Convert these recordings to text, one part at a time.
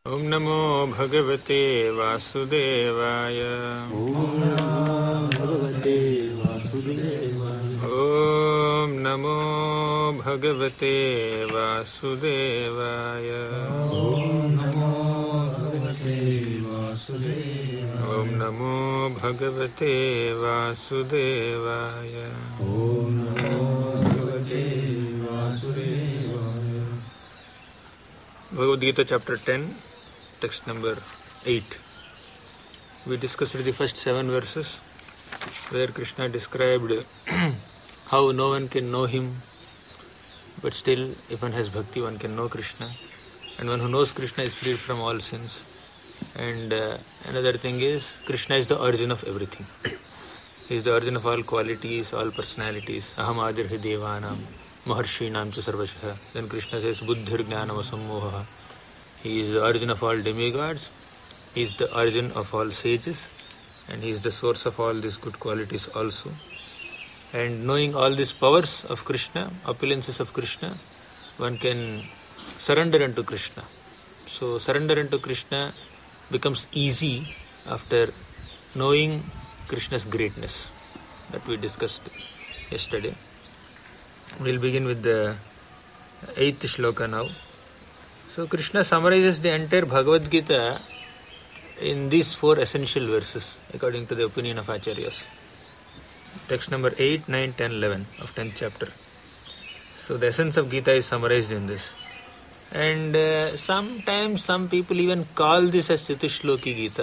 Om Namo Bhagavate Vasudevaya. Om Namo Bhagavate Vasudevaya. Om Namo Bhagavate Vasudevaya. Om Namo Bhagavate Vasudevaya. Om Namo Bhagavate Vasudevaya. Om Namo Bhagavate Vasudevaya. Bhagavad Gita chapter 10, text number 8. We discussed the first 7 verses where Krishna described how no one can know him, but still if one has bhakti one can know Krishna, and one who knows Krishna is freed from all sins. And another thing is Krishna is the origin of everything. He is the origin of all qualities, all personalities. Aham adirhi devanam maharshinam cha sarvashah. Then Krishna says buddhir jnanam asammoha. He is the origin of all demigods. He is the origin of all sages, and he is the source of all these good qualities also. And knowing all these powers of Krishna, opulences of Krishna, one can surrender unto Krishna. So surrender unto Krishna becomes easy after knowing Krishna's greatness that we discussed yesterday. We'll begin with the 8th shloka now. So Krishna summarizes the entire Bhagavad Gita in these 4 essential verses according to the opinion of Acharyas. Text number 8, 9, 10, 11 of 10th chapter. So the essence of Gita is summarized in this. And sometimes some people even call this as Chatushloki Gita.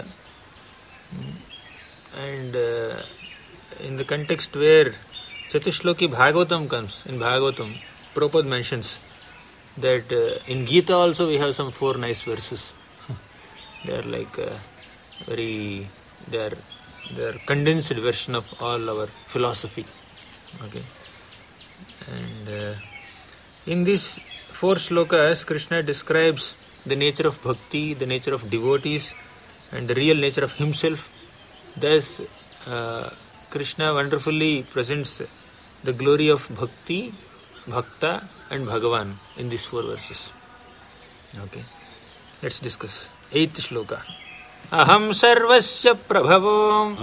And in the context where Chatushloki Bhagavatam comes, in Bhagavatam, Prabhupada mentions that in Gita also we have some 4 nice verses. They are like they are condensed version of all our philosophy. Okay. And in these 4 shlokas, Krishna describes the nature of bhakti, the nature of devotees, and the real nature of himself. Thus, Krishna wonderfully presents the glory of bhakti, bhakta, and Bhagavan in these 4 verses. Okay, let's discuss. 8th shloka. Aham sarvasya prabhavo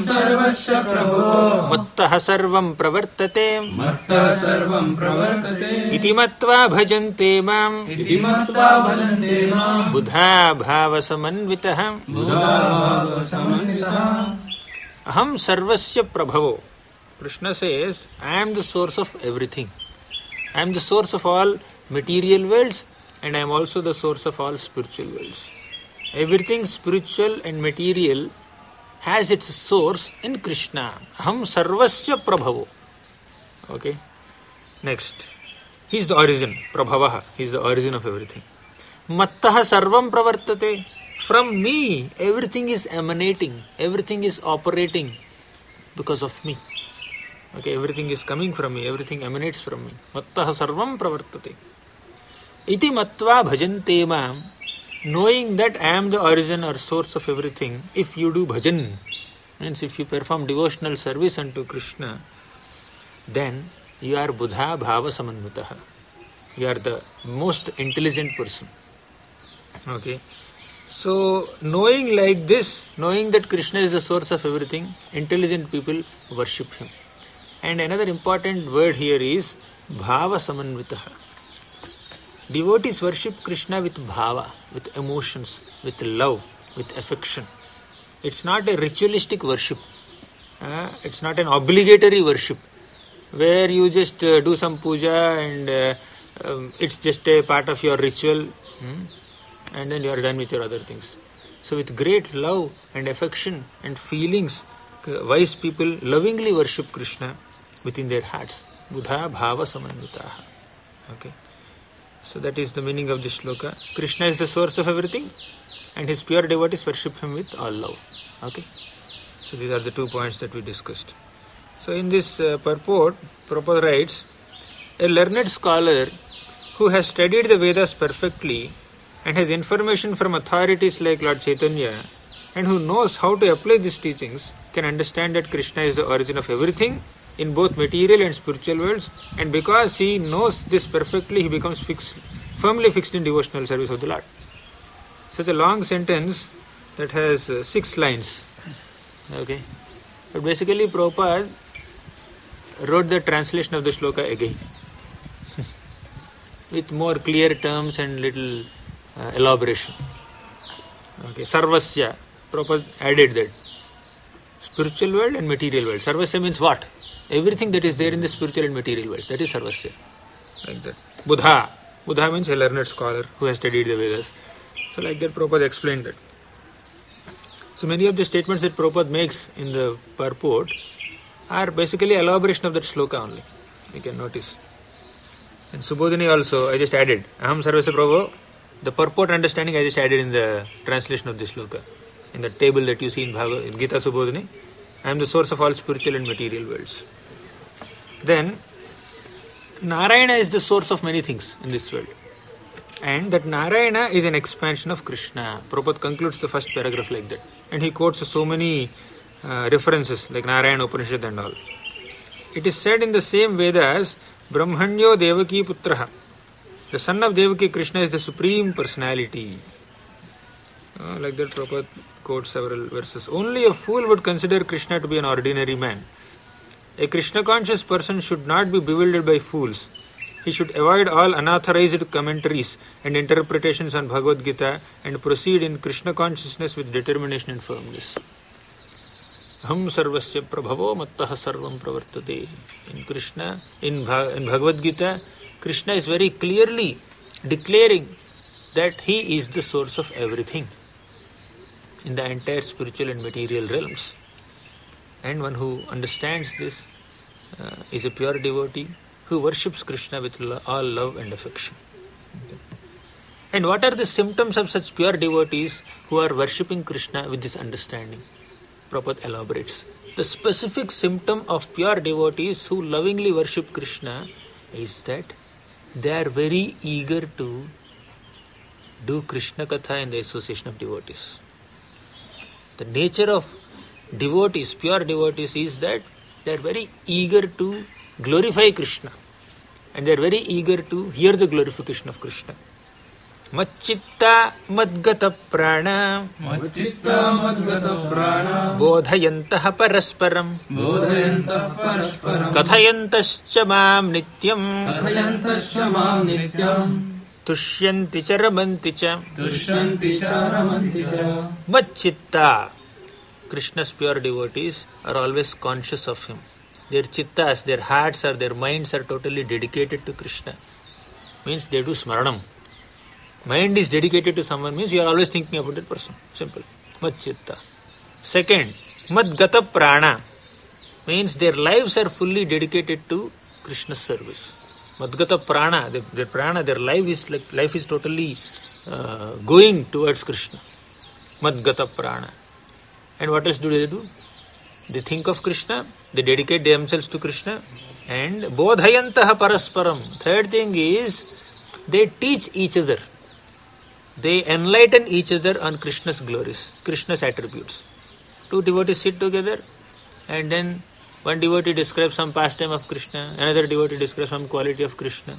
mattah sarvam pravartate iti matva bhajante mam buddha bhava samanvitah. Aham sarvasya prabhavo. Krishna says, I am the source of everything. I am the source of all material worlds, and I am also the source of all spiritual worlds. Everything spiritual and material has its source in Krishna. Aham sarvasya prabhavo. Okay. Next. He is the origin. Prabhavaha. He is the origin of everything. Mattaha sarvam pravartate. From me, everything is emanating. Everything is operating because of me. Okay. Everything is coming from me. Everything emanates from me. Mattaha sarvam pravartate. Iti matva bhajante mam. Knowing that I am the origin or source of everything, if you do bhajan, means if you perform devotional service unto Krishna, then you are buddha bhava samanvitaha. You are the most intelligent person. Okay. So, knowing like this, knowing that Krishna is the source of everything, intelligent people worship him. And another important word here is bhava samanvitaha. Devotees worship Krishna with bhava, with emotions, with love, with affection. It's not a ritualistic worship. It's not an obligatory worship where you just do some puja and it's just a part of your ritual and then you are done with your other things. So with great love and affection and feelings, wise people lovingly worship Krishna within their hearts. Buddha bhava samanvitaha. Okay. So that is the meaning of this shloka. Krishna is the source of everything and his pure devotees worship him with all love. Okay. So these are the 2 points that we discussed. So in this purport, Prabhupada writes, a learned scholar who has studied the Vedas perfectly and has information from authorities like Lord Chaitanya and who knows how to apply these teachings can understand that Krishna is the origin of everything in both material and spiritual worlds, and because he knows this perfectly, he becomes firmly fixed in devotional service of the Lord. such a long sentence that has 6 lines. Okay, but basically Prabhupada wrote the translation of the shloka again with more clear terms and little elaboration. Okay, Sarvasya, Prabhupada added that. Spiritual world and material world. Sarvasya means what? Everything that is there in the spiritual and material worlds. That is Sarvasya. Like that. Buddha. Buddha means a learned scholar who has studied the Vedas. So like that Prabhupada explained that. So many of the statements that Prabhupada makes in the purport are basically elaboration of that shloka only. You can notice. And Subodhini also, I just added. Aham Sarvasya Prabhu. The purport understanding I just added in the translation of this shloka. In the table that you see in Gita Subodhini, I am the source of all spiritual and material worlds. Then, Narayana is the source of many things in this world. And that Narayana is an expansion of Krishna. Prabhupada concludes the first paragraph like that. And he quotes so many references like Narayana Upanishad and all. It is said in the same Vedas, Brahmanyo Devaki Putraha. The son of Devaki, Krishna, is the supreme personality. Like that Prabhupada quotes several verses. Only a fool would consider Krishna to be an ordinary man. A Krishna conscious person should not be bewildered by fools. He should avoid all unauthorized commentaries and interpretations on Bhagavad Gita and proceed in Krishna consciousness with determination and firmness. Aham sarvasya prabhavo mattaha sarvam pravartate. In Krishna, in Bhagavad Gita, Krishna is very clearly declaring that he is the source of everything in the entire spiritual and material realms. And one who understands this is a pure devotee who worships Krishna with all love and affection. Okay. And what are the symptoms of such pure devotees who are worshipping Krishna with this understanding? Prabhupada elaborates. The specific symptom of pure devotees who lovingly worship Krishna is that they are very eager to do Krishna Katha in the association of devotees. The nature of devotees, pure devotees, is that they are very eager to glorify Krishna and they are very eager to hear the glorification of Krishna. Macchitta madgata prana bodhayantaha parasparam kathayantascha mam nityam tushyanti cha ramanti cha. Macchitta. Krishna's pure devotees are always conscious of him. Their chittas, their hearts or their minds are totally dedicated to Krishna. Means they do smaranam. Mind is dedicated to someone means you are always thinking about that person. Simple. Macchitta. Second, madgata prana. Means their lives are fully dedicated to Krishna's service. Madgata prana, their prana, their life is totally going towards Krishna. Madgata prana. And what else do? They think of Krishna, they dedicate themselves to Krishna, and bodhayantaha parasparam. Third thing is they teach each other. They enlighten each other on Krishna's glories, Krishna's attributes. Two devotees sit together and then one devotee describes some pastime of Krishna, another devotee describes some quality of Krishna,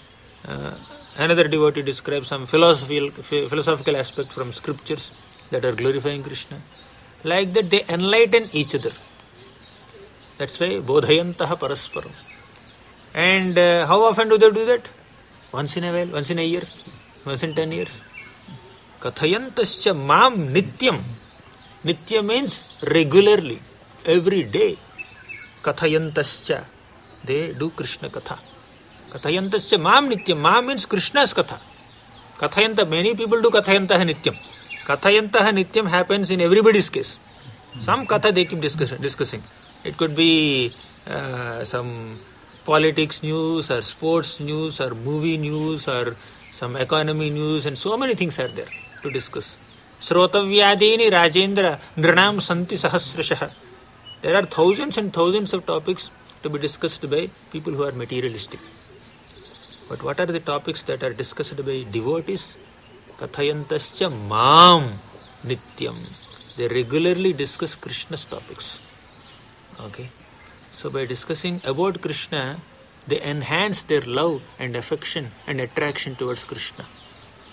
another devotee describes some philosophical aspect from scriptures that are glorifying Krishna. Like that they enlighten each other. That's why bodhayantaha parasparam. And how often do they do that? Once in a while, once in a year, once in 10 years. Kathayantascha mam nityam. Nitya means regularly, every day. Kathayantascha. They do Krishna Katha. Kathayantascha mam nityam. Mam means Krishna's Katha. Kathayanta, many people do Kathayantaha nityam. Kathayantaha nityam happens in everybody's case. Some Katha they keep discussing. It could be some politics news or sports news or movie news or some economy news, and so many things are there to discuss. Srotavyadini Rajendra Nranam Santi Sahasrashah. There are thousands and thousands of topics to be discussed by people who are materialistic. But what are the topics that are discussed by devotees? Kathayantascha mam nityam. They regularly discuss Krishna's topics. Okay. So by discussing about Krishna, they enhance their love and affection and attraction towards Krishna.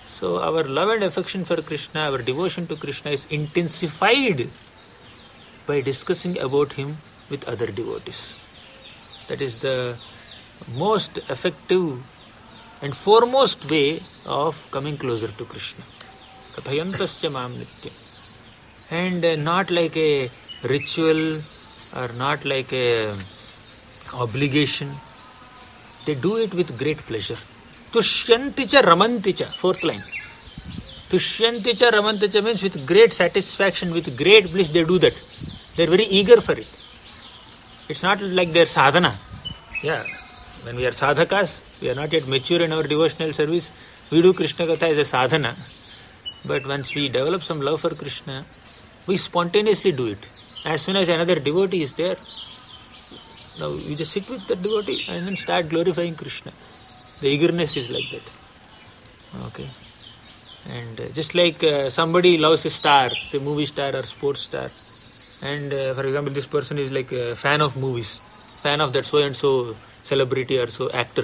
So our love and affection for Krishna, our devotion to Krishna is intensified by discussing about him with other devotees. That is the most effective and foremost way of coming closer to Krishna. Kathayantasya mam nityam. And not like a ritual or not like a obligation. They do it with great pleasure. Tushyanticha ramanticha, fourth line. Tushyanticha ramanticha means with great satisfaction, with great bliss they do that. They are very eager for it. It's not like their sadhana. Yeah, when we are sadhakas, we are not yet mature in our devotional service, we do Krishna Katha as a sadhana. But once we develop some love for Krishna, we spontaneously do it. As soon as another devotee is there, now you just sit with the devotee and then start glorifying Krishna. The eagerness is like that. Okay. And just like somebody loves a star, say movie star or sports star, and for example this person is like a fan of movies, fan of that so and so celebrity or so actor.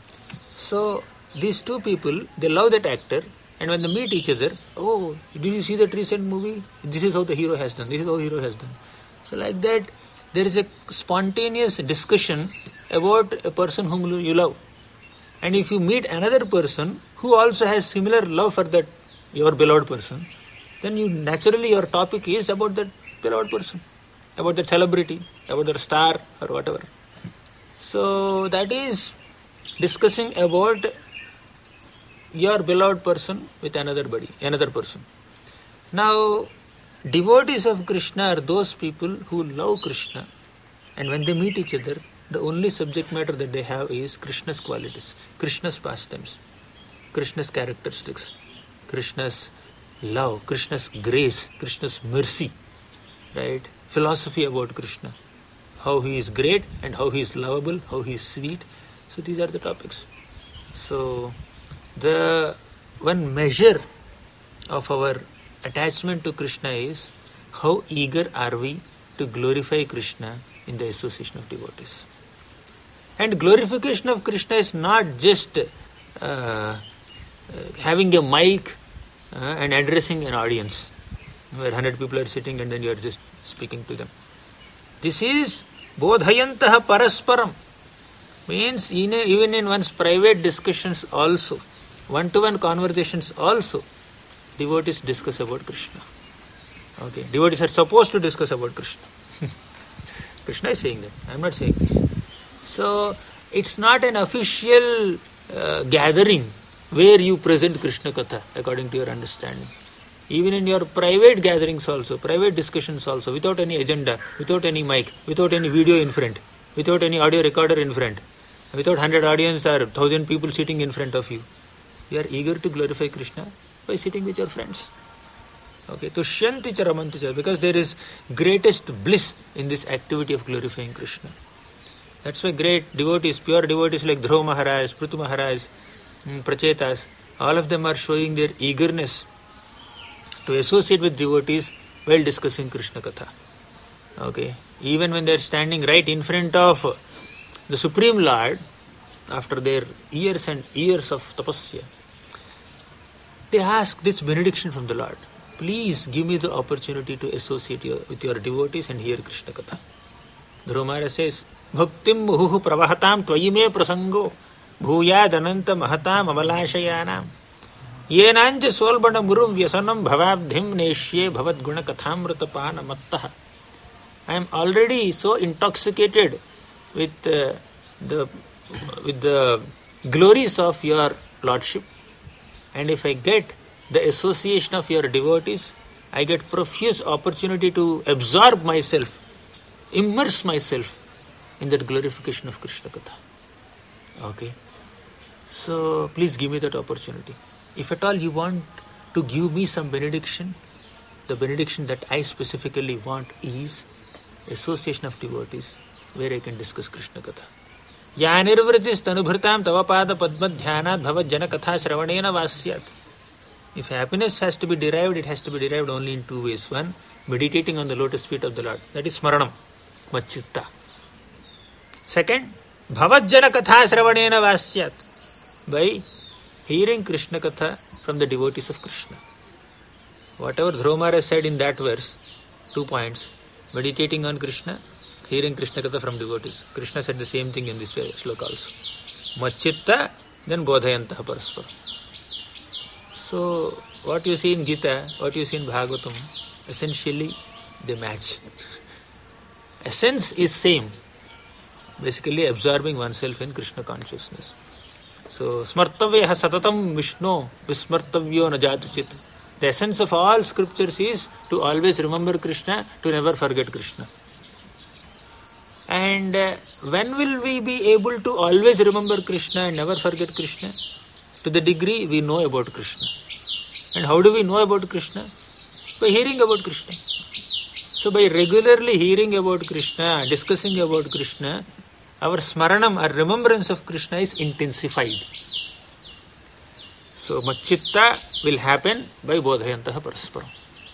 So these two people, they love that actor, and when they meet each other, oh, did you see that recent movie? This is how the hero has done, this is how the hero has done. So like that, there is a spontaneous discussion about a person whom you love. And if you meet another person who also has similar love for that your beloved person, then you naturally your topic is about that beloved person, about that celebrity, about that star or whatever. So that is discussing about your beloved person with another person. Now, devotees of Krishna are those people who love Krishna, and when they meet each other, the only subject matter that they have is Krishna's qualities, Krishna's pastimes, Krishna's characteristics, Krishna's love, Krishna's grace, Krishna's mercy, right? Philosophy about Krishna, how he is great and how he is lovable, how he is sweet. So these are the topics. So the one measure of our attachment to Krishna is how eager are we to glorify Krishna in the association of devotees. And glorification of Krishna is not just having a mic and addressing an audience where 100 people are sitting and then you are just speaking to them. This is bodhayantaha parasparam, means even in one's private discussions also, one-to-one conversations also, devotees discuss about Krishna. Okay, devotees are supposed to discuss about Krishna. Krishna is saying that, I am not saying this. So it's not an official gathering where you present Krishna Katha according to your understanding. Even in your private gatherings also, private discussions also, without any agenda, without any mic, without any video in front, without any audio recorder in front, without 100 audience or 1,000 people sitting in front of you, you are eager to glorify Krishna by sitting with your friends. Okay, tushyanti cha ramanti cha, because there is greatest bliss in this activity of glorifying Krishna. That's why great devotees, pure devotees like Dhruva Maharaj, Prithu Maharaj, Prachetas, all of them are showing their eagerness to associate with devotees while discussing Krishna Katha. Okay, even when they are standing right in front of the Supreme Lord, after their years and years of tapasya, they ask this benediction from the Lord. Please give me the opportunity to associate with your devotees and hear Krishna Katha. Dhruva Maharaj says, Bhaktim muhuhu pravahatam tvayime prasango bhuyad ananta mahatam amalashayanam yenanja solbana murum vyasanam bhavabdhim neshye bhavad guna kathamrutapana mattaha. I am already so intoxicated with the glories of your Lordship, and if I get the association of your devotees, I get profuse opportunity to absorb myself, immerse myself in that glorification of Krishna Katha. Okay. So please give me that opportunity. If at all you want to give me some benediction, the benediction that I specifically want is association of devotees where I can discuss Krishna Katha. Ya nirvritis tanubhritam tavapada padma dhyanat bhavad jana katha shravanena vasyat. If happiness has to be derived, it has to be derived only in two ways. One, meditating on the lotus feet of the Lord. That is smaranam, machitta. Second, bhavat jana katha shravanena vasyat. By Hearing Krishna Katha from the devotees of Krishna. Whatever Dhruva Maharaj said in that verse, 2 points, meditating on Krishna, hearing Krishna Katha from devotees. Krishna said the same thing in this sloka also. Machitta, then bodhayantaha paraspara. So, what you see in Gita, what you see in Bhagavatam, essentially they match. Essence is same. Basically absorbing oneself in Krishna consciousness. So, smartavyeha satatam Vishno vismartavyo najatuchit. The essence of all scriptures is to always remember Krishna, to never forget Krishna. And when will we be able to always remember Krishna and never forget Krishna? To the degree we know about Krishna. And how do we know about Krishna? By hearing about Krishna. So by regularly hearing about Krishna, discussing about Krishna, our smaranam, our remembrance of Krishna is intensified. So machitta will happen by bodhayantaha parasparam.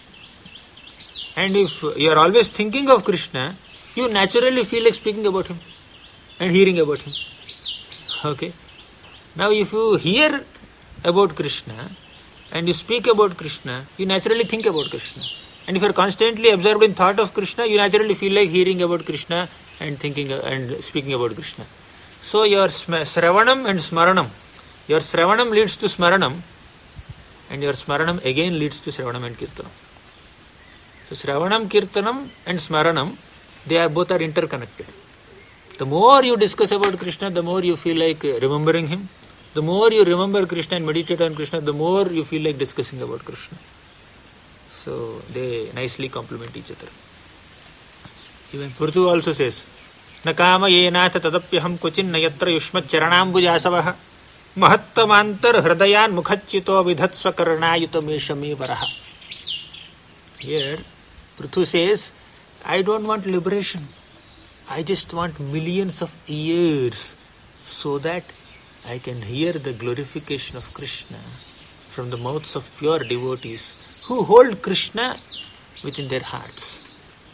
And if you are always thinking of Krishna, you naturally feel like speaking about him and hearing about him. Okay. Now if you hear about Krishna and you speak about Krishna, you naturally think about Krishna. And if you are constantly absorbed in thought of Krishna, you naturally feel like hearing about Krishna and thinking and speaking about Krishna. So your sravanam and smaranam, your sravanam leads to smaranam, and your smaranam again leads to sravanam and kirtanam. So sravanam, kirtanam and smaranam, they are both are interconnected. The more you discuss about Krishna, the more you feel like remembering him. The more you remember Krishna and meditate on Krishna, the more you feel like discussing about Krishna. So they nicely complement each other. Even Purtu also says, Na kama yenatha tadapyaham kuchin nayatra yushmat charanambujasavaha mahattamantar hridayan mukhachito vidhatsva karnayutameshame varaha. Here, Prithu says, I don't want liberation. I just want millions of years so that I can hear the glorification of Krishna from the mouths of pure devotees who hold Krishna within their hearts.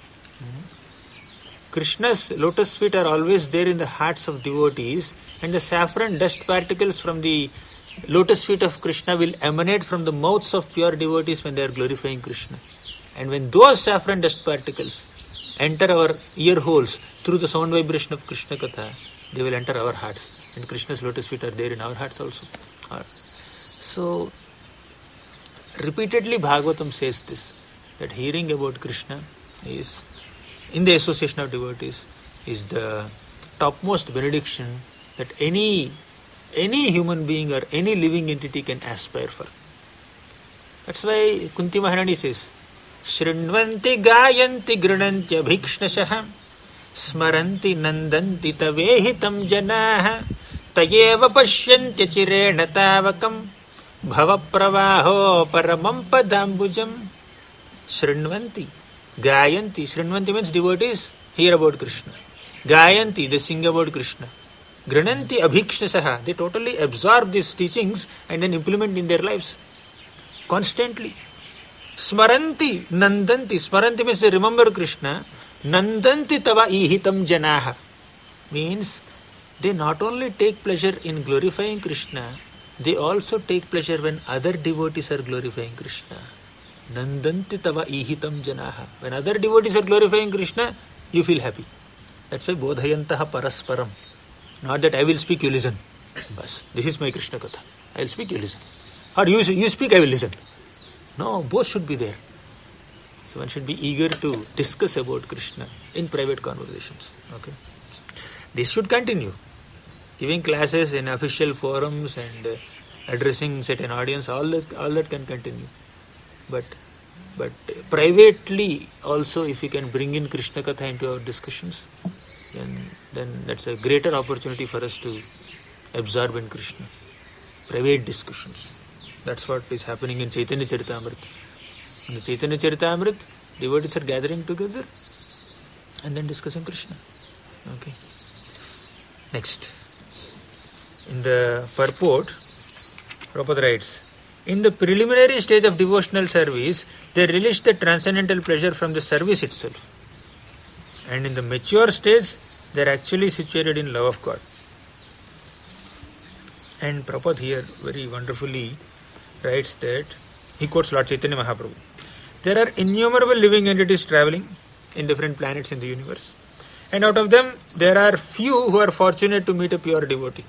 Krishna's lotus feet are always there in the hearts of devotees, and the saffron dust particles from the lotus feet of Krishna will emanate from the mouths of pure devotees when they are glorifying Krishna. And when those saffron dust particles enter our ear holes through the sound vibration of Krishna Katha, they will enter our hearts. And Krishna's lotus feet are there in our hearts also. So, repeatedly Bhagavatam says this, that hearing about Krishna is, in the association of devotees, is the topmost benediction that any human being or any living entity can aspire for. That's why Kunti Maharani says, Shrinvanti gayanti grinantya bhikshnashaha smaranti nandanti tavehitam janaha tayeva pashyantya chirena tavakam bhavapravaho paramam padambujam. Shrinvanti, gayanti. Shrinvanti means devotees hear about Krishna. Gayanti, they sing about Krishna. Grinanti abhikshnashaha, they totally absorb these teachings and then implement in their lives constantly. Smaranti, nandanti. Smaranti means they remember Krishna. Nandanti tava ihitam janaha means they not only take pleasure in glorifying Krishna, they also take pleasure when other devotees are glorifying Krishna. Nandanti tava ihitam janaha. When other devotees are glorifying Krishna, you feel happy. That's why bodhayantaha parasparam. Not that I will speak, you listen. Bas, this is my Krishna Katha. I will speak, you listen. Or you speak, I will listen. No, both should be there. So one should be eager to discuss about Krishna in private conversations. Okay, this should continue. Giving classes in official forums and addressing certain audience, all that can continue. But privately also, if we can bring in Krishna Katha into our discussions, then that's a greater opportunity for us to absorb in Krishna. Private discussions. That's what is happening in Chaitanya Charitamrita. In the Chaitanya Charitamrita, devotees are gathering together and then discussing Krishna. Okay. Next. In the purport, Prabhupada writes, in the preliminary stage of devotional service, they relish the transcendental pleasure from the service itself. And in the mature stage, they are actually situated in love of God. And Prabhupada here very wonderfully writes that, he quotes Lord Chaitanya Mahaprabhu. There are innumerable living entities traveling in different planets in the universe. And out of them, there are few who are fortunate to meet a pure devotee.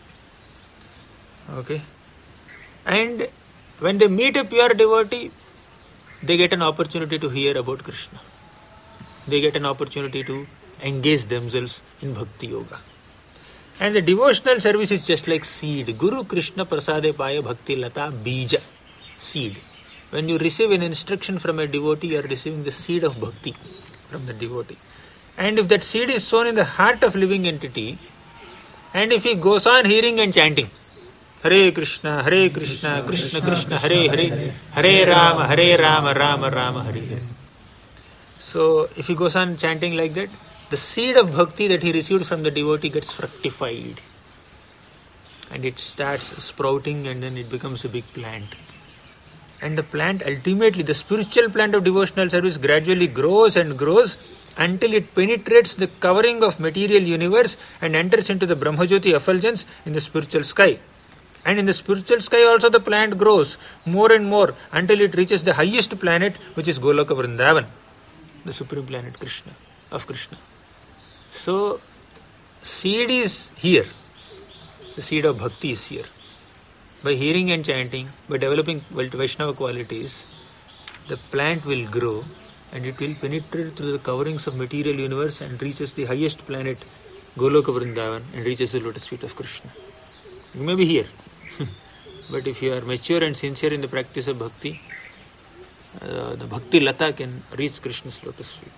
Okay? And when they meet a pure devotee, they get an opportunity to hear about Krishna. They get an opportunity to engage themselves in Bhakti Yoga. And the devotional service is just like seed. Guru Krishna Prasade Paya Bhakti Lata Bija. Seed. When you receive an instruction from a devotee, you are receiving the seed of Bhakti from the devotee. And if that seed is sown in the heart of living entity, and if he goes on hearing and chanting, Hare Krishna, Krishna Krishna, Hare Hare, Hare Rama, Rama Rama, Hare Hare. So, if he goes on chanting like that, the seed of bhakti that he received from the devotee gets fructified. And it starts sprouting and then it becomes a big plant. And the plant ultimately, the spiritual plant of devotional service gradually grows and grows until it penetrates the covering of material universe and enters into the Brahmajyoti effulgence in the spiritual sky. And in the spiritual sky also the plant grows more and more until it reaches the highest planet, which is Goloka Vrindavan, the supreme planet of Krishna. So, seed is here. The seed of bhakti is here. By hearing and chanting, by developing Vaishnava qualities, the plant will grow and it will penetrate through the coverings of material universe and reaches the highest planet, Goloka Vrindavan, and reaches the lotus feet of Krishna. You may be here. But if you are mature and sincere in the practice of bhakti, the bhakti lata can reach Krishna's lotus feet.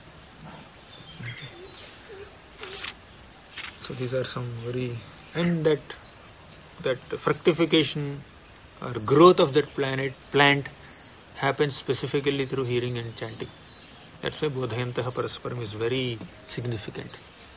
Okay. So these are some very... And that fructification or growth of that plant happens specifically through hearing and chanting. That's why Bodhayantaha Parasparam is very significant.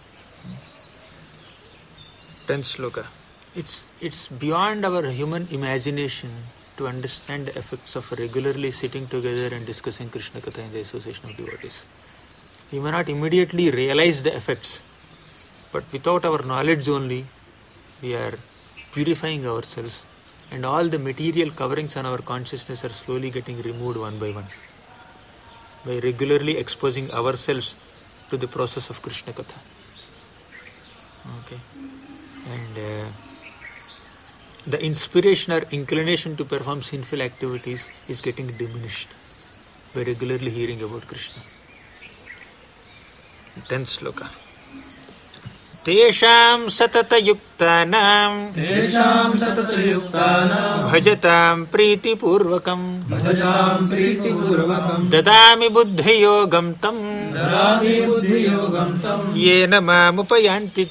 10th sloka. It's beyond our human imagination to understand the effects of regularly sitting together and discussing Krishna Katha in the association of devotees. We may not immediately realize the effects, but without our knowledge only, we are purifying ourselves, and all the material coverings on our consciousness are slowly getting removed one by one by regularly exposing ourselves to the process of Krishna Katha. Okay. And the inspiration or inclination to perform sinful activities is getting diminished by regularly hearing about Krishna. 10th sloka. Tesham satata yuktanam bhajatam priti purvakam dadami buddhi yogam tam yena mam upayanti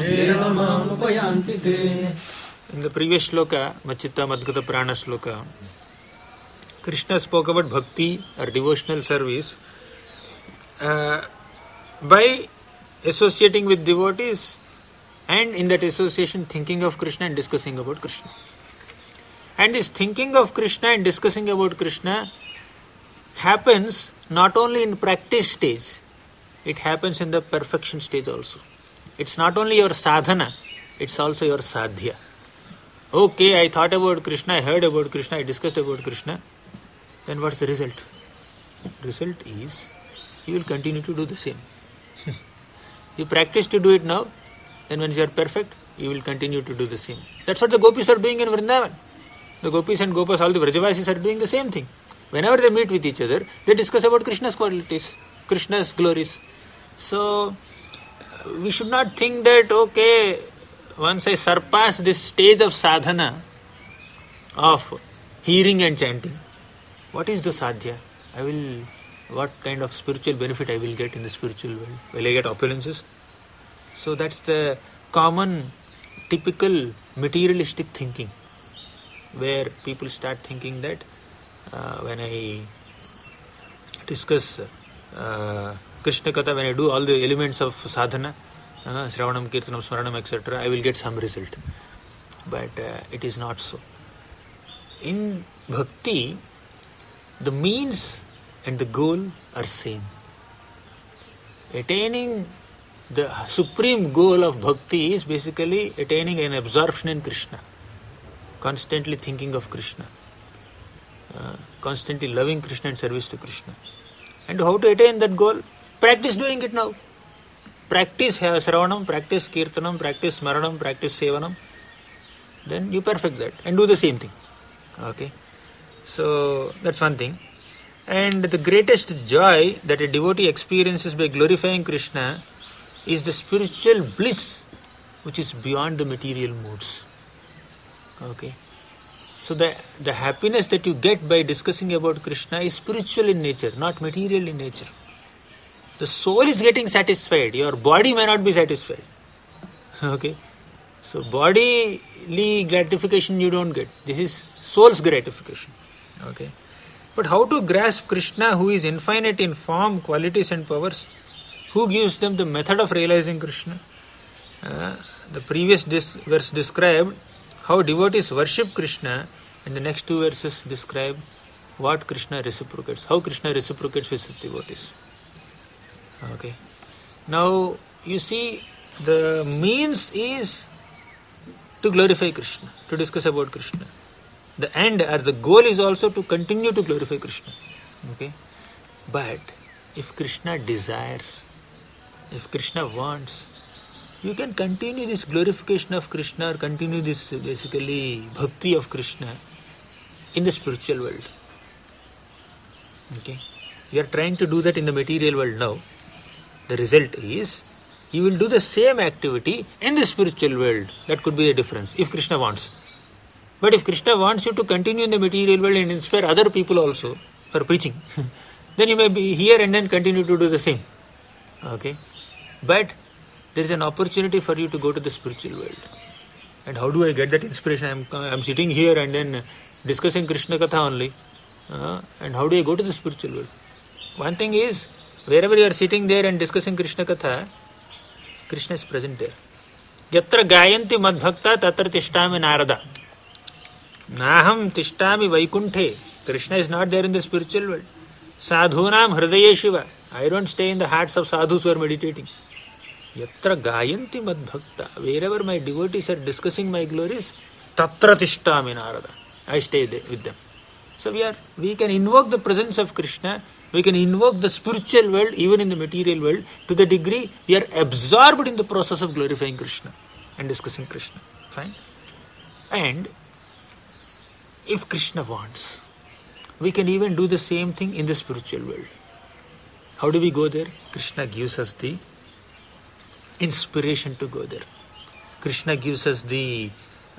te. In the previous sloka, Machitta Madgata Prana sloka, Krishna spoke about bhakti or devotional service by associating with devotees, and in that association thinking of Krishna and discussing about Krishna. And this thinking of Krishna and discussing about Krishna happens not only in practice stage, it happens in the perfection stage also. It's not only your sadhana, it's also your sadhya. Okay, I thought about Krishna, I heard about Krishna, I discussed about Krishna. Then what's the result? Result is, you will continue to do the same. You practice to do it now, then when you are perfect, you will continue to do the same. That's what the gopis are doing in Vrindavan. The gopis and gopas, all the Vrajavasis are doing the same thing. Whenever they meet with each other, they discuss about Krishna's qualities, Krishna's glories. So, we should not think that, okay, once I surpass this stage of sadhana, of hearing and chanting, what is the sadhya? What kind of spiritual benefit I will get in the spiritual world? Will I get opulences? So that's the common, typical materialistic thinking, where people start thinking that when I discuss Krishna Katha, when I do all the elements of sadhana, Shravanam, Kirtanam, Smaranam, etc., I will get some result. But it is not so. In bhakti, the means and the goal are same. Attaining The supreme goal of bhakti is basically attaining an absorption in Krishna, constantly thinking of Krishna, constantly loving Krishna and service to Krishna. And how to attain that goal? Practice doing it now. Practice Sravanam, practice Kirtanam, practice Smaranam, practice Sevanam. Then you perfect that and do the same thing. Okay. So that's one thing. And the greatest joy that a devotee experiences by glorifying Krishna is the spiritual bliss which is beyond the material moods. Okay. So the happiness that you get by discussing about Krishna is spiritual in nature, not material in nature. The soul is getting satisfied. Your body may not be satisfied. Okay. So bodily gratification you don't get. This is soul's gratification. Okay. But how to grasp Krishna, who is infinite in form, qualities and powers? Who gives them the method of realizing Krishna? The previous verse described how devotees worship Krishna, and the next two verses describe what Krishna reciprocates, how Krishna reciprocates with his devotees. Okay. Now, you see, the means is to glorify Krishna, to discuss about Krishna. The end or the goal is also to continue to glorify Krishna. Okay. But if Krishna desires, if Krishna wants, you can continue this glorification of Krishna or continue this basically bhakti of Krishna in the spiritual world. Okay. You are trying to do that in the material world now. The result is you will do the same activity in the spiritual world. That could be a difference if Krishna wants. But if Krishna wants you to continue in the material world and inspire other people also for preaching, then you may be here and then continue to do the same. Okay. But there is an opportunity for you to go to the spiritual world. And how do I get that inspiration? I'm sitting here and then discussing Krishna Katha only. And how do I go to the spiritual world? One thing is, wherever you are sitting there and discussing Krishna Katha, Krishna is present there. Yatra gayanti madbhakta tatra tishtami narada. Naham tishtami vaikunthe. Krishna is not there in the spiritual world. Sadhunam hridaye shiva. I don't stay in the hearts of sadhus who are meditating. Yatra gayanti madbhakta. Wherever my devotees are discussing my glories, tatra tishtami narada. I stay there with them. So we can invoke the presence of Krishna. We can invoke the spiritual world even in the material world to the degree we are absorbed in the process of glorifying Krishna and discussing Krishna. Fine. And if Krishna wants, we can even do the same thing in the spiritual world. How do we go there? Krishna gives us the inspiration to go there. Krishna gives us the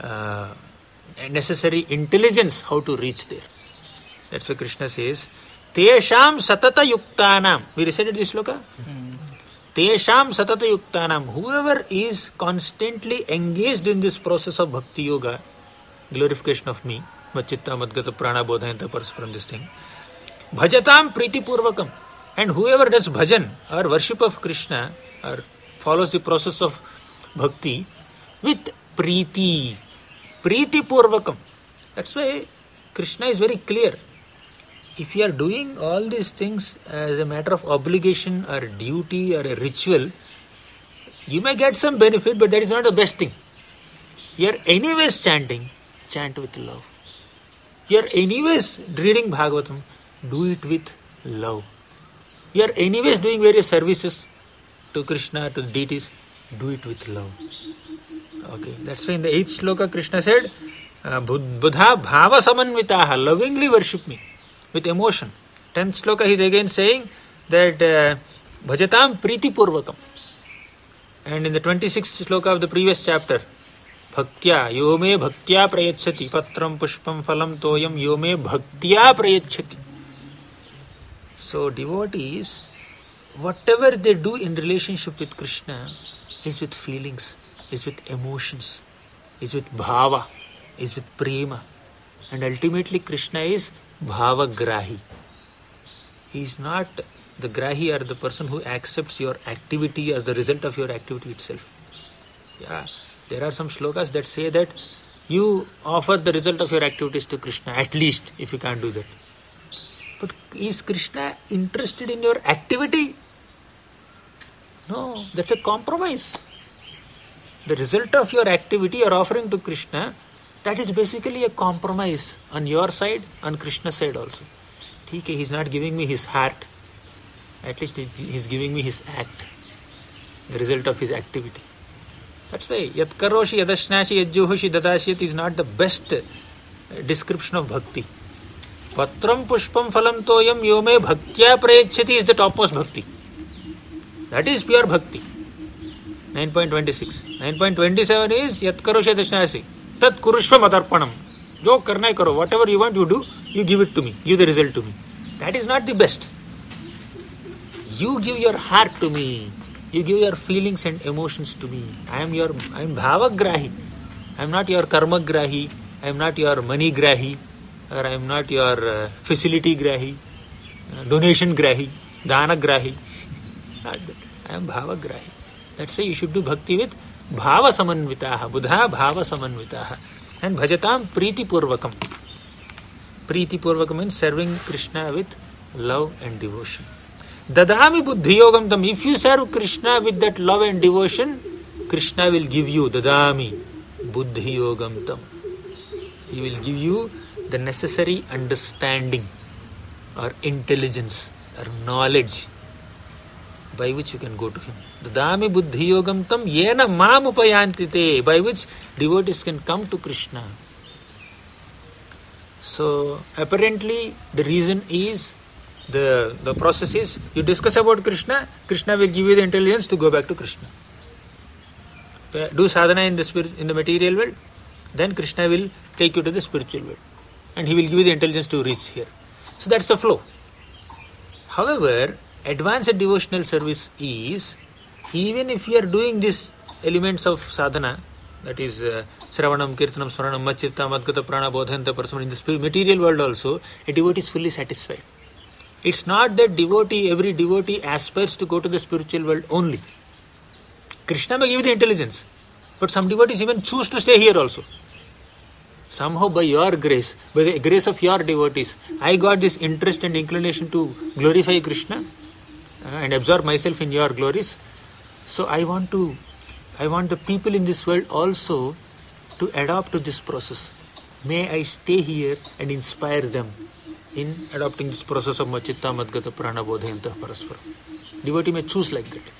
necessary intelligence how to reach there. That's why Krishna says, Tesham satata yuktanam. We recited this sloka? Tesham satata yuktanam. Whoever is constantly engaged in this process of bhakti yoga, glorification of me, Machitta Madgata Prana Bodhayanta Parasparam, this thing, Bhajatam Priti Purvakam. And whoever does bhajan or worship of Krishna or follows the process of bhakti with Priti Purvakam. That's why Krishna is very clear. If you are doing all these things as a matter of obligation or duty or a ritual, you may get some benefit, but that is not the best thing. You are anyways chanting, chant with love. You are anyways reading Bhagavatam, do it with love. You are anyways doing various services to Krishna, to the deities, do it with love. Okay, that's why in the 8th sloka Krishna said, Buddha bhava samanvitaha, lovingly worship me with emotion. 10th sloka he is again saying that bhajatam priti purvakam. And in the 26th sloka of the previous chapter, bhaktya yome bhaktya prayachati patram pushpam phalam toyam yome bhaktya prayachati. So devotees, whatever they do in relationship with Krishna is with feelings, is with emotions, is with bhava, is with prema. And ultimately Krishna is bhava grahi. He is not the grahi or the person who accepts your activity as the result of your activity itself. Yeah, there are some shlokas that say that you offer the result of your activities to Krishna, at least if you can't do that. But is Krishna interested in your activity? No, that's a compromise. The result of your activity you're offering to Krishna, that is basically a compromise on your side, on Krishna's side also. Okay, he's not giving me his heart. At least he's giving me his act, the result of his activity. That's why Yat Karoshi Yadashnashi Yajjuhoshi Dadashyat is not the best description of bhakti. Patram Pushpam Phalam Toyam Yome Bhaktya Prayachati is the topmost bhakti. That is pure bhakti. 9.26. 9.27 is Yat Karoshi Yadashnashi Tat Kurushva Matarpanam. Jo karna hai karo. Whatever you want you do, you give it to me. Give the result to me. That is not the best. You give your heart to me. You give your feelings and emotions to me. I am bhavagrahi. I am not your karmagrahi. I am not your money grahi. Or I am not your facility grahi. Donation grahi. Dana grahi. Not that. I am bhavagrahi. That's why you should do bhakti with bhava samanvitaha. Buddha bhava samanvitaha. And bhajatam priti purvakam. Priti purvakam means serving Krishna with love and devotion. Dadami buddhi yogam tam. If you serve Krishna with that love and devotion, Krishna will give you dadami buddhi yogam tam. He will give you the necessary understanding or intelligence or knowledge by which you can go to him. Dadami buddhi yogam tam yena mam upayantite, by which devotees can come to Krishna. So apparently the reason is the process is you discuss about Krishna, Krishna will give you the intelligence to go back to Krishna. Do sadhana in the material world, then Krishna will take you to the spiritual world and he will give you the intelligence to reach here. So that's the flow. However, advanced devotional service is, even if you are doing these elements of sadhana, that is Shravanam, Kirtanam, Smaranam, Machitta, Madgata, Prana, Bodhanta, Parasam, in the material world also, a devotee is fully satisfied. It's not that every devotee aspires to go to the spiritual world only. Krishna may give the intelligence, but some devotees even choose to stay here also. Somehow by your grace, by the grace of your devotees, I got this interest and inclination to glorify Krishna and absorb myself in your glories. So I want the people in this world also to adopt to this process. May I stay here and inspire them in adopting this process of Machitta, Madgata, Prana, Bodhayanta, Paraspara. Devotee may choose like that.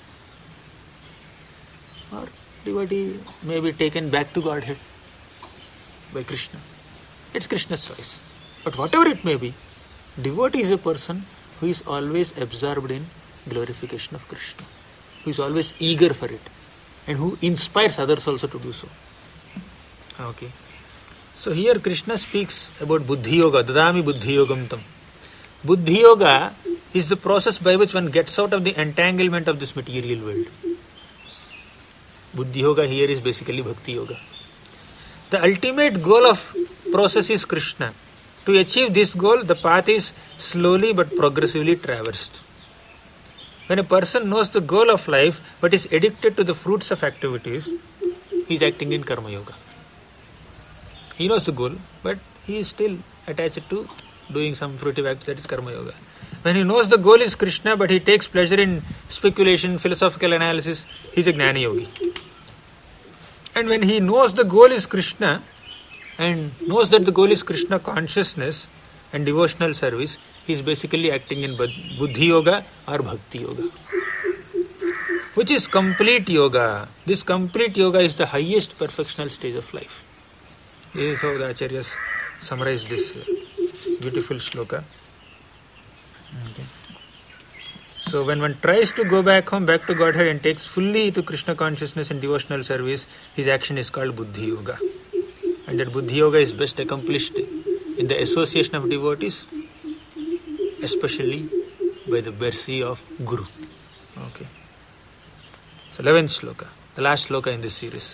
Or devotee may be taken back to Godhead by Krishna. It's Krishna's choice. But whatever it may be, devotee is a person who is always absorbed in glorification of Krishna, who is always eager for it, and who inspires others also to do so. Okay. So here Krishna speaks about Buddhi Yoga, Dadami Buddhi Yogam Tam. Buddhi Yoga is the process by which one gets out of the entanglement of this material world. Buddhi Yoga here is basically Bhakti Yoga. The ultimate goal of process is Krishna. To achieve this goal, the path is slowly but progressively traversed. When a person knows the goal of life but is addicted to the fruits of activities, he is acting in Karma Yoga. He knows the goal, but he is still attached to doing some fruitive acts, that is Karma Yoga. When he knows the goal is Krishna, but he takes pleasure in speculation, philosophical analysis, he is a Gnani Yogi. And when he knows the goal is Krishna, and knows that the goal is Krishna consciousness and devotional service, he is basically acting in Buddhi Yoga or Bhakti Yoga, which is complete yoga. This complete yoga is the highest perfectional stage of life. This is how the Acharyas summarize this beautiful shloka. Okay. So when one tries to go back home, back to Godhead, and takes fully to Krishna consciousness and devotional service, his action is called Buddhi Yoga. And that Buddhi Yoga is best accomplished in the association of devotees, especially by the mercy of Guru. Okay. So 11th shloka, the last shloka in this series.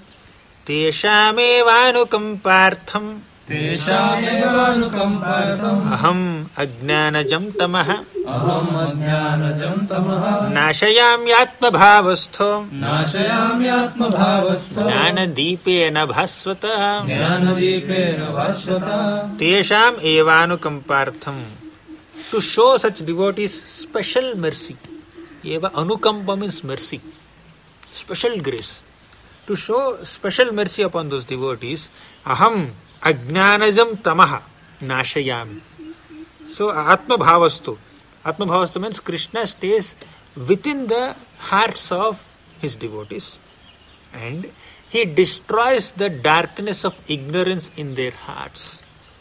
Teshamevanukampartham aham ajnanajam tamaha nashayamyatma bhavastho jnanadipena bhasvata tesham evanukampartham. To show such devotees special mercy, eva anukampa means mercy, special grace. To show special mercy upon those devotees, aham ajnanajam tamaha nashayami. So atma bhavastu. Atma bhavastu means Krishna stays within the hearts of his devotees and he destroys the darkness of ignorance in their hearts.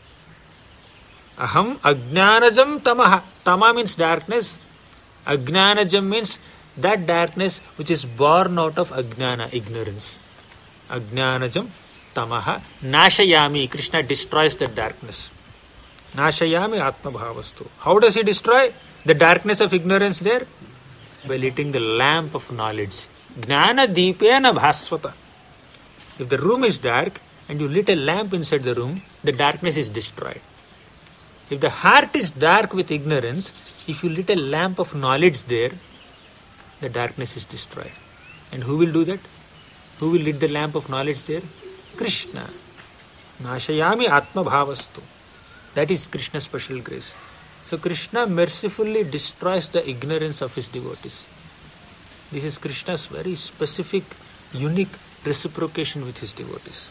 Aham ajnanajam tamaha. Tama means darkness. Ajnanajam means that darkness which is born out of ajnana, ignorance. Ajnanajam tamaha nashayami. Krishna destroys that darkness. Nashayami atma bhavastu. How does he destroy the darkness of ignorance there? By lighting the lamp of knowledge. Jnana deepena bhasvata. If the room is dark and you lit a lamp inside the room, the darkness is destroyed. If the heart is dark with ignorance, if you lit a lamp of knowledge there, the darkness is destroyed. And who will do that? Who will lit the lamp of knowledge there? Krishna. Nashayami atma bhavastu. That is Krishna's special grace. So Krishna mercifully destroys the ignorance of his devotees. This is Krishna's very specific, unique reciprocation with his devotees.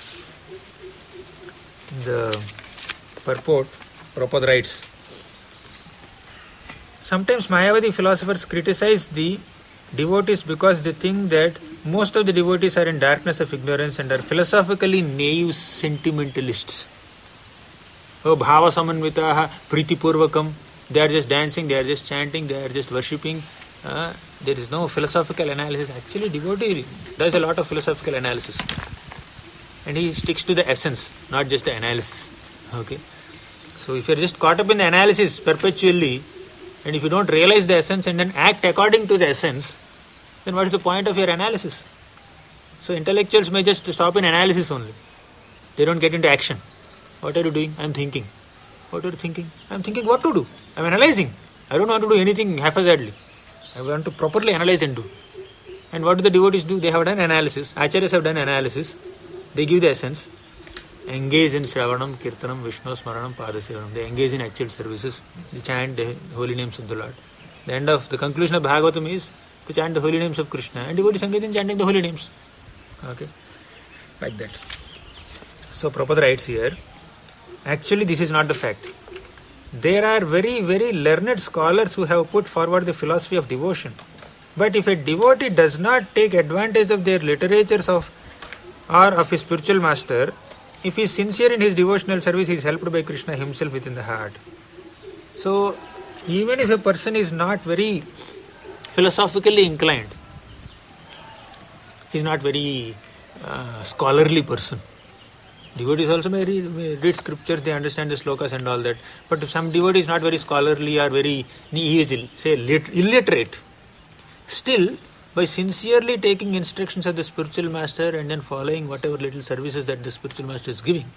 In the purport, Prabhupada writes, sometimes Mayavadi philosophers criticize the devotees because they think that most of the devotees are in darkness of ignorance and are philosophically naive sentimentalists. Oh, bhava samanvitaha priti purvakam. They are just dancing, they are just chanting, they are just worshipping. There is no philosophical analysis. Actually, devotee does a lot of philosophical analysis. And he sticks to the essence, not just the analysis. Okay. So if you are just caught up in the analysis perpetually, and if you don't realize the essence and then act according to the essence, then what is the point of your analysis? So intellectuals may just stop in analysis only. They don't get into action. What are you doing? I am thinking. What are you thinking? I am thinking what to do. I am analyzing. I don't want to do anything haphazardly. I want to properly analyze and do. And what do the devotees do? They have done analysis. Acharyas have done analysis. They give the essence. Engage in Shravanam, Kirtanam, Vishnu, Smaranam, Padasevanam. They engage in actual services. They chant the holy names of the Lord. The end of the conclusion of Bhagavatam is to chant the holy names of Krishna. And devotees engage in chanting the holy names. Okay. Like that. So Prabhupada writes here, actually this is not the fact. There are very, very learned scholars who have put forward the philosophy of devotion. But if a devotee does not take advantage of their literatures or of his spiritual master, if he is sincere in his devotional service, he is helped by Krishna himself within the heart. So, even if a person is not very philosophically inclined, he is not very scholarly person. Devotees also may read scriptures, they understand the slokas and all that. But if some devotee is not very scholarly or very, he is illiterate, still, by sincerely taking instructions of the spiritual master and then following whatever little services that the spiritual master is giving,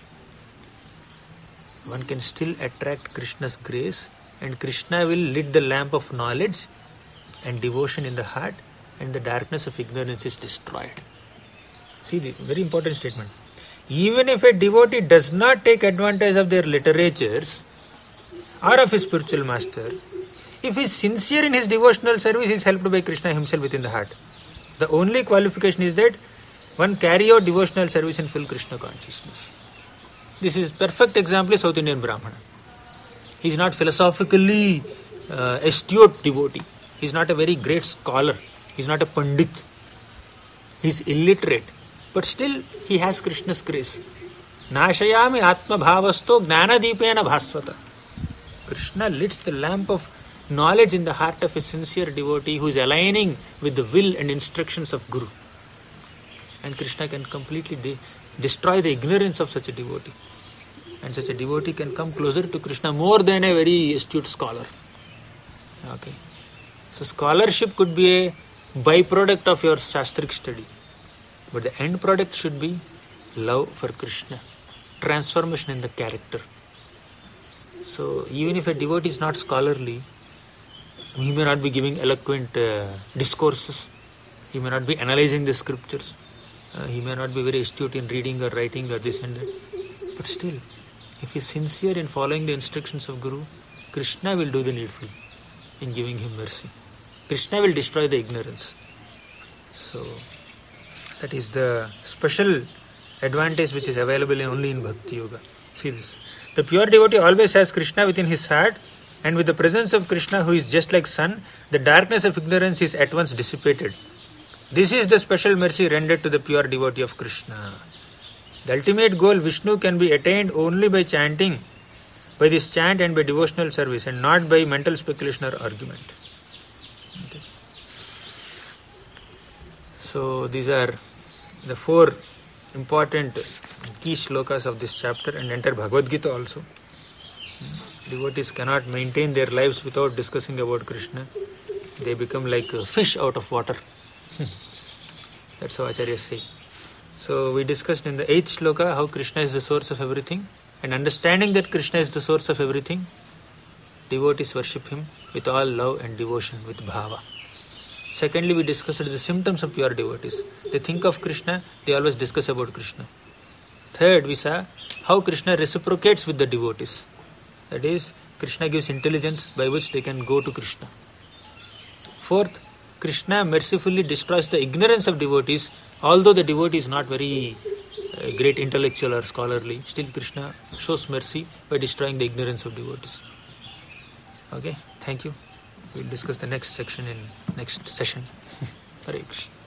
one can still attract Krishna's grace, and Krishna will lit the lamp of knowledge and devotion in the heart, and the darkness of ignorance is destroyed. See, the very important statement. Even if a devotee does not take advantage of their literatures or of his spiritual master, if he is sincere in his devotional service, he is helped by Krishna himself within the heart. The only qualification is that one carry out devotional service in full Krishna consciousness. This is perfect example of South Indian Brahmana. He is not philosophically astute devotee. He is not a very great scholar. He is not a pandit. He is illiterate. But still, he has Krishna's grace. Nashayami atma bhavasto gnana deepena bhasvata. Krishna lights the lamp of knowledge in the heart of a sincere devotee who is aligning with the will and instructions of Guru. And Krishna can completely destroy the ignorance of such a devotee. And such a devotee can come closer to Krishna more than a very astute scholar. Okay. So scholarship could be a byproduct of your shastric study. But the end product should be love for Krishna, transformation in the character. So even if a devotee is not scholarly, he may not be giving eloquent discourses, he may not be analyzing the scriptures, he may not be very astute in reading or writing or this and that. But still, if he is sincere in following the instructions of Guru, Krishna will do the needful in giving him mercy. Krishna will destroy the ignorance. So that is the special advantage which is available only in Bhakti Yoga. See this. The pure devotee always has Krishna within his heart, and with the presence of Krishna, who is just like sun, the darkness of ignorance is at once dissipated. This is the special mercy rendered to the pure devotee of Krishna. The ultimate goal, Vishnu, can be attained only by chanting, by this chant and by devotional service, and not by mental speculation or argument. Okay. So these are the 4 important key shlokas of this chapter and entire Bhagavad Gita also. Devotees cannot maintain their lives without discussing about Krishna. They become like a fish out of water. That's how Acharyas say. So we discussed in the 8th shloka how Krishna is the source of everything, and understanding that Krishna is the source of everything, devotees worship him with all love and devotion, with bhava. Secondly, we discussed the symptoms of pure devotees. They think of Krishna, they always discuss about Krishna. Third, we saw how Krishna reciprocates with the devotees. That is, Krishna gives intelligence by which they can go to Krishna. Fourth, Krishna mercifully destroys the ignorance of devotees. Although the devotee is not very great intellectual or scholarly, still Krishna shows mercy by destroying the ignorance of devotees. Okay, thank you. We'll discuss the next section in next session. Hare Krishna.